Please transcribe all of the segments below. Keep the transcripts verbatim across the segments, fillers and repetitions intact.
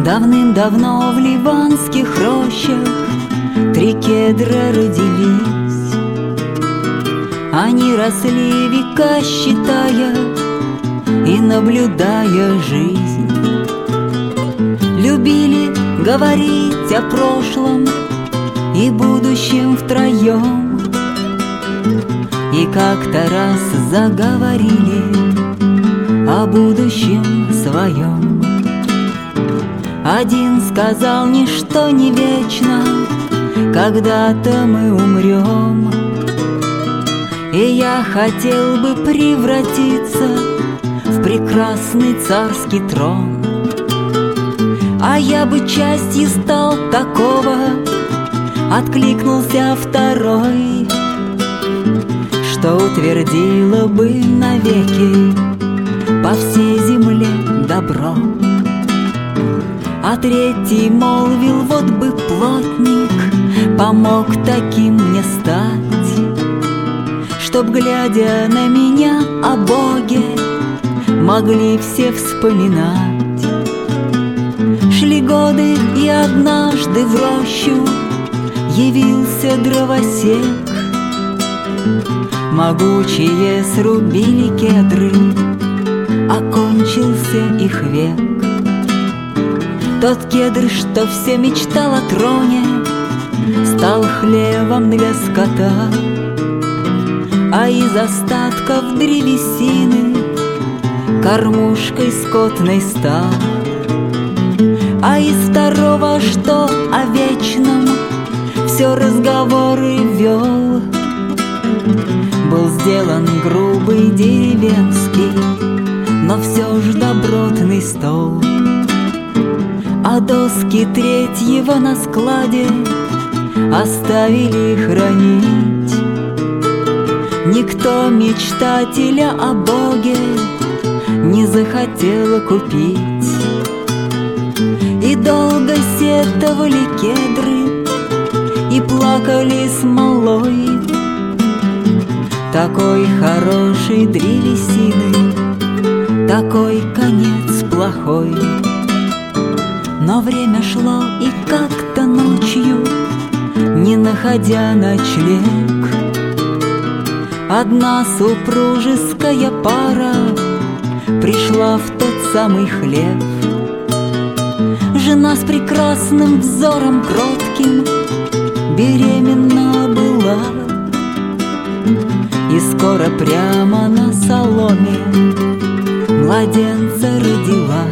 Давным-давно в ливанских рощах три кедра родились. Они росли века, считая и наблюдая жизнь. Любили говорить о прошлом и будущем втроем. И как-то раз заговорили о будущем своем. Один сказал: ничто не вечно, когда-то мы умрем. И я хотел бы превратиться в прекрасный царский трон. А я бы частью стал такого, откликнулся второй, что утвердило бы навеки по всей земле добро. А третий молвил: вот бы плотник помог таким мне стать, чтоб, глядя на меня, о Боге могли все вспоминать. Шли годы, и однажды в рощу явился дровосек. Могучие срубили кедры, окончился их век. Тот кедр, что все мечтал о троне, стал хлевом для скота. А из остатков древесины кормушкой скотной стал. А из второго, что о вечном все разговоры вел, был сделан грубый деревенский, но все ж добротный стол. А доски третьего на складе оставили хранить. Никто мечтателя о Боге не захотел купить. И долго сетовали кедры и плакали смолой. Такой хорошей древесины, такой конец плохой. Но время шло, и как-то ночью, не находя ночлег, одна супружеская пара пришла в тот самый хлев. Жена с прекрасным взором кротким беременна была, и скоро прямо на соломе младенца родила.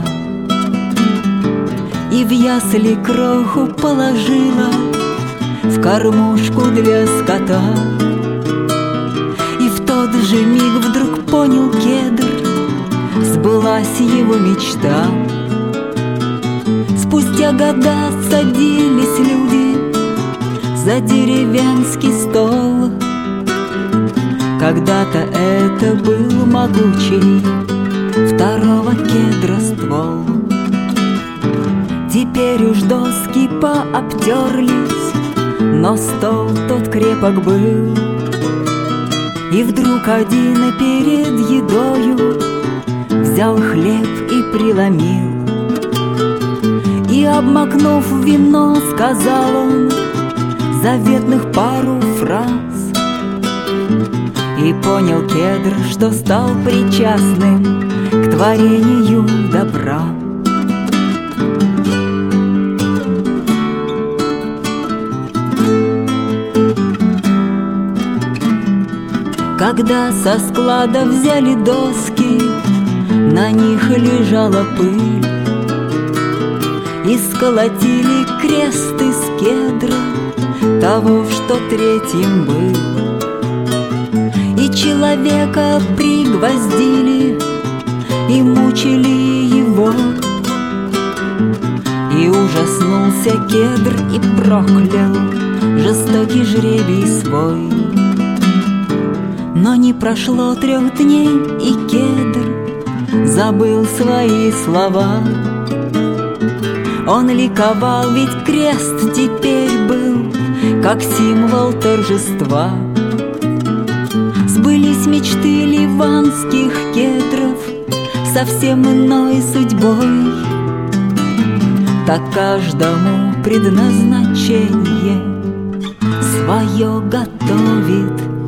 И в ясли кроху положила в кормушку для скота. И в тот же миг вдруг понял кедр, сбылась его мечта. Спустя года садились люди за деревенский стол. Когда-то это был могучий второго кедра ствол. Теперь уж доски пообтерлись, но стол тот крепок был. И вдруг один перед едою взял хлеб и преломил. И, обмакнув в вино, сказал он заветных пару фраз. И понял кедр, что стал причастным к творению добра. Когда со склада взяли доски, на них лежала пыль. И сколотили крест из кедра, того, что третьим был. И человека пригвоздили, и мучили его. И ужаснулся кедр и проклял жестокий жребий свой. Но не прошло трех дней, и кедр забыл свои слова. Он ликовал, ведь крест теперь был как символ торжества. Сбылись мечты ливанских кедров совсем иной судьбой. так каждому предназначение свое готовит.